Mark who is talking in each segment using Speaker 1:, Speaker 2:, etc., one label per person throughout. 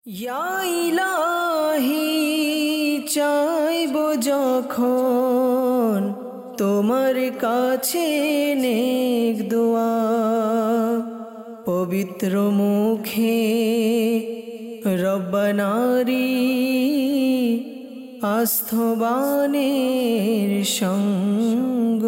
Speaker 1: ইয়া ইলাহি চাইব যখন তোমার কাছে নেক দোয়া, পবিত্র মুখে রব্বানারি আস্থবানের সঙ্গ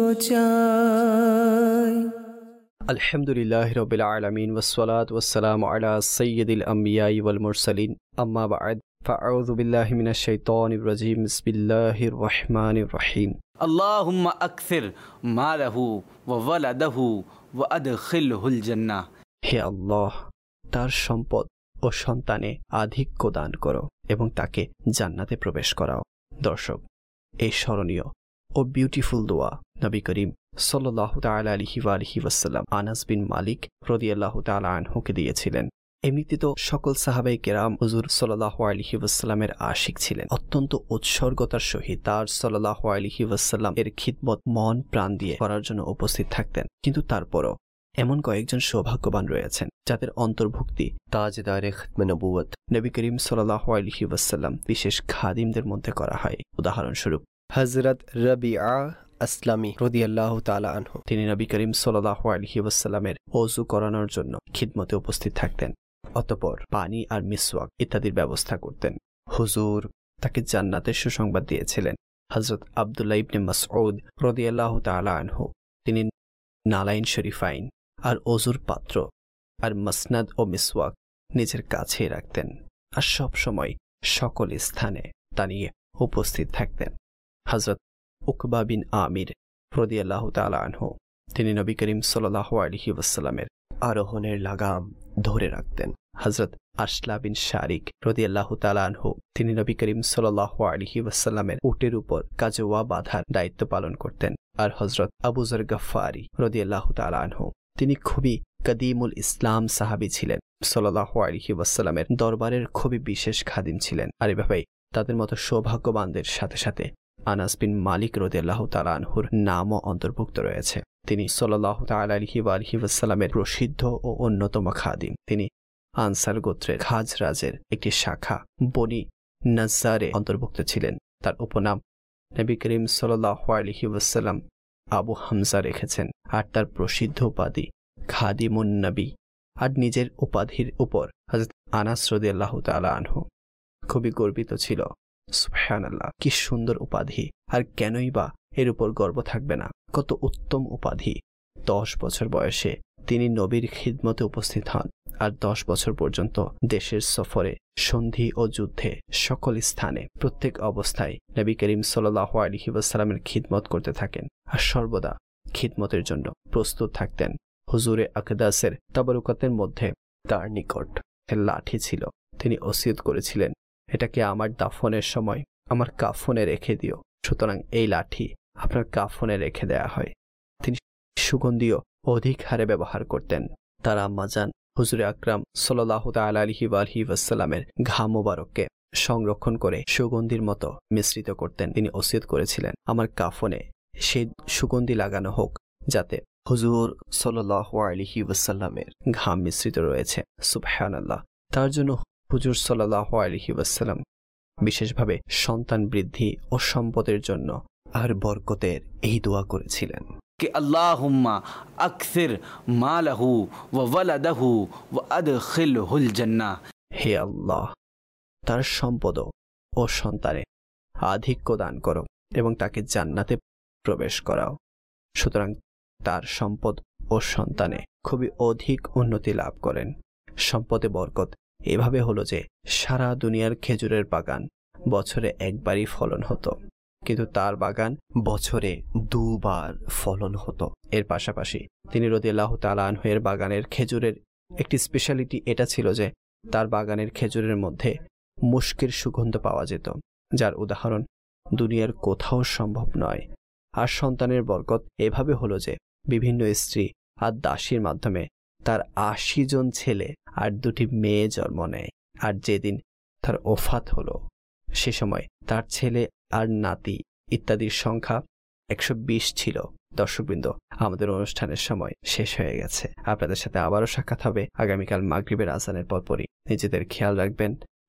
Speaker 1: চাই।
Speaker 2: আলহামদুলিল্লাহি রাব্বিল আলামিন ওয়াসসালাতু ওয়াসসালামু আলা সাইয়্যিদিল আমবিয়াই ওয়াল মুরসালিন, আম্মা বা'দ, ফাআউযু বিল্লাহি মিনাশ শাইতানির রাজীম। বিসমিল্লাহির রহমানির রহিম।
Speaker 3: আল্লাহুম্মা আকসির মালাহু ওয়া ওয়ালাদাহু ওয়া আদখিলহুল জান্নাহ।
Speaker 2: হে আল্লাহ, তার সম্পদ ও সন্তানে আধিক্য দান করো এবং তাকে জান্নাতে প্রবেশ করাও। দর্শক, এই স্মরণীয় ও বিউটিফুল দোয়া নবী করিম সাল্লাল্লাহু তাআলা আলাইহি ওয়া আলিহি ওয়াসাল্লাম আনাস বিন মালিক রাদিয়াল্লাহু তাআলা আনহুকে দিয়েছিলেন। এমনিতে তো সকল সাহাবায়ে কেরাম হুজুর সাল্লাল্লাহু আলাইহি ওয়াসাল্লামের আশিক ছিলেন। অত্যন্ত উৎসর্গতার সহিত তার সাল্লাল্লাহু আলাইহি ওয়াসাল্লাম এর খিদমত মন প্রাণ দিয়ে করার জন্য উপস্থিত থাকতেন। কিন্তু তারপরও এমন কয়েকজন সৌভাগ্যবান রয়েছেন যাদের অন্তর্ভুক্তি তাজদারে খিদমে নবুয়ত নবী করিম সাল্লাল্লাহু আলাইহি ওয়াসাল্লাম বিশেষ খাদিমদের মধ্যে করা হয়। উদাহরণস্বরূপ হযরত রাবিআ আসলামী রাদিয়াল্লাহু তাআলা আনহু, তিনি নবী করিম সাল্লাল্লাহু আলাইহি ওয়াসাল্লামের ওযু করানোর জন্য খিদমতে উপস্থিত থাকতেন। অতঃপর পানি আর মিসওয়াক ইত্যাদির ব্যবস্থা করতেন। হুজুর তাকে জান্নাতের সুসংবাদ দিয়েছিলেন। হযরত আব্দুল্লাহ ইবনে মাসউদ রাদিয়াল্লাহু তাআলা আনহু, তিনি নালাইন শরীফাইন আর ওযুর পাত্র আর মাসনাদ ও মিসওয়াক নিজের কাছেই রাখতেন আর সব সময় সকল স্থানে তা নিয়ে উপস্থিত থাকতেন। হযরত উকবা বিন আমির রাদিয়াল্লাহু তাআলা আনহু, তিনি নবী করিম সাল্লাল্লাহু আলাইহি ওয়াসাল্লামের আরোহণের লাগাম ধরে রাখতেন। হযরত আসলা বিন শারিক রাদিয়াল্লাহু তাআলা আনহু, তিনি নবী করিম সাল্লাল্লাহু আলাইহি ওয়াসাল্লামের উটের উপর কাজওয়া বাঁধার দায়িত্ব পালন করতেন। আর হযরত আবু যর গফফারি রাদিয়াল্লাহু তাআলা আনহু, তিনি খুবই কদিমুল ইসলাম সাহাবী ছিলেন। সাল্লাল্লাহু আলাইহি ওয়াসাল্লামের দরবারের খুবই বিশেষ খাদিম ছিলেন। আর এভাবেই তাদের মতো সৌভাগ্যবানদের সাথে সাথে আনাস বিন মালিক রাদিয়াল্লাহু তাআলা আনহুর নামও অন্তর্ভুক্ত রয়েছে। তিনি সাল্লাল্লাহু তাআলা আলাইহি ওয়াসাল্লামের প্রসিদ্ধ ও অন্যতম খাদিম। তিনি আনসার গোত্রের খাজরাজের একটি শাখা বনি নাজ্জারে অন্তর্ভুক্ত ছিলেন। তার উপনাম নবী করিম সাল্লাল্লাহু আলাইহি ওয়াসাল্লাম আবু হামজা রেখেছেন। আর তার প্রসিদ্ধ উপাধি খাদিমুন নবী। আর নিজের উপাধির উপর হযরত আনাস রাদিয়াল্লাহু তাআলা আনহু খুবই গর্বিত ছিল। সুবহানাল্লাহ, কি সুন্দর উপাধি! আর কেনই বা এর উপর গর্ব থাকবে না? কত উত্তম উপাধি! 10 বছর বয়সে তিনি নবীর খিদমতে উপস্থিত হন আর 10 বছর পর্যন্ত দেশের সফরে, সন্ধি ও যুদ্ধে সকল স্থানে প্রত্যেক অবস্থায় নবী করিম সাল্লাল্লাহু আলাইহি ওয়াসাল্লামের খিদমত করতে থাকেন আর সর্বদা খিদমতের জন্য প্রস্তুত থাকতেন। হুজুরে আকদাসের তাবারুকাতের মধ্যে তার নিকট লাঠি ছিল। তিনি ওসিয়ত করেছিলেন, এটাকে আমার দাফনের সময় আমার কাফনে রেখে দিও। সুতরাং এই লাঠি আপনার কাফনে রেখে দেয়া হয়। তিনি সুগন্ধিও অধিক হারে ব্যবহার করতেন। তার আম্মাজান হুজুরে আকরাম সাল্লাল্লাহু তাআলা আলাইহি ওয়াসাল্লামের ঘাম মোবারককে সংরক্ষণ করে সুগন্ধির মতো মিশ্রিত করতেন। তিনি ওসিয়ত করেছিলেন, আমার কাফনে সেই সুগন্ধি লাগানো হোক যাতে হুজুর সাল্লাল্লাহু আলাইহি ওয়াসাল্লামের ঘাম মিশ্রিত রয়েছে। সুবহানাল্লাহ। তার জন্য হুজুর সাল্লাল্লাহু আলাইহি ওয়াসাল্লাম বিশেষভাবে সন্তান বৃদ্ধি ও সম্পদের জন্য আর বরকতের এই দোয়া করেছিলেন
Speaker 3: कि अल्लाहुम्मा अक्सिर मालहु व वलदहु व अदखिलहुल জান্নাহ।
Speaker 2: হে আল্লাহ, তার সম্পদ ও সন্তানে আধিক্য দান করো এবং তাকে জান্নাতে প্রবেশ করাও। সুতরাং তার সম্পদ ও সন্তানে খুবই অধিক উন্নতি লাভ করেন। সম্পদে বরকত এভাবে হলো যে সারা দুনিয়ার খেজুরের বাগান বছরে একবারই ফলন হতো, কিন্তু তার বাগান বছরে 2 বার ফলন হতো। এর পাশাপাশি তিনি রাদিয়াল্লাহু তাআলা আনহু এর বাগানের খেজুরের একটি স্পেশালিটি এটা ছিল যে তার বাগানের খেজুরের মধ্যে মুশকের সুগন্ধ পাওয়া যেত, যার উদাহরণ দুনিয়ার কোথাও সম্ভব নয়। আর সন্তানের বরকত এভাবে হলো যে বিভিন্ন স্ত্রী আর দাসীর মাধ্যমে তার 80 জন ছেলে আর 2টি মেয়ে জন্ম নেয়। আর যেদিন তার ওফাত হলো সে সময় তার ছেলে আর নাতি ইত্যাদির সংখ্যা 120 ছিল। দর্শকবৃন্দ, আমাদের অনুষ্ঠানের সময় শেষ হয়ে গেছে। আপনাদের সাথে আবারও সাক্ষাৎ হবে আগামীকাল মাগরিবের আজানের পরপরই। নিজেদের খেয়াল রাখবেন।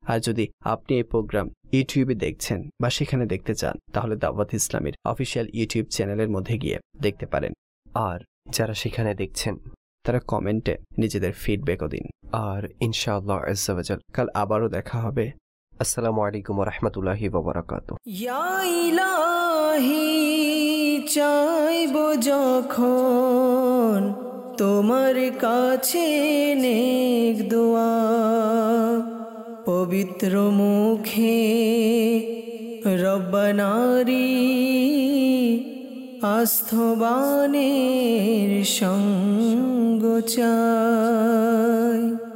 Speaker 2: আর যদি আপনি এই প্রোগ্রাম ইউটিউবে দেখছেন বা সেখানে দেখতে চান, তাহলে দাওয়াত ইসলামের অফিসিয়াল ইউটিউব চ্যানেলের মধ্যে গিয়ে দেখতে পারেন। আর যারা সেখানে দেখছেন তারা কমেন্টে নিজেদের ফিডব্যাকও দিন। আর ইনশাআল্লাহ আজ্জা ওয়া জাল কাল আবারও দেখা হবে। আসসালামু আলাইকুম ওয়া রাহমাতুল্লাহি ওয়া বারাকাতুহু।
Speaker 1: ইয়া ইলাহি চাইব যখন তোমার কাছে নেক দোয়া, পবিত্র মুখে রব্বানারি আস্থবানের সঙ্গ চাই।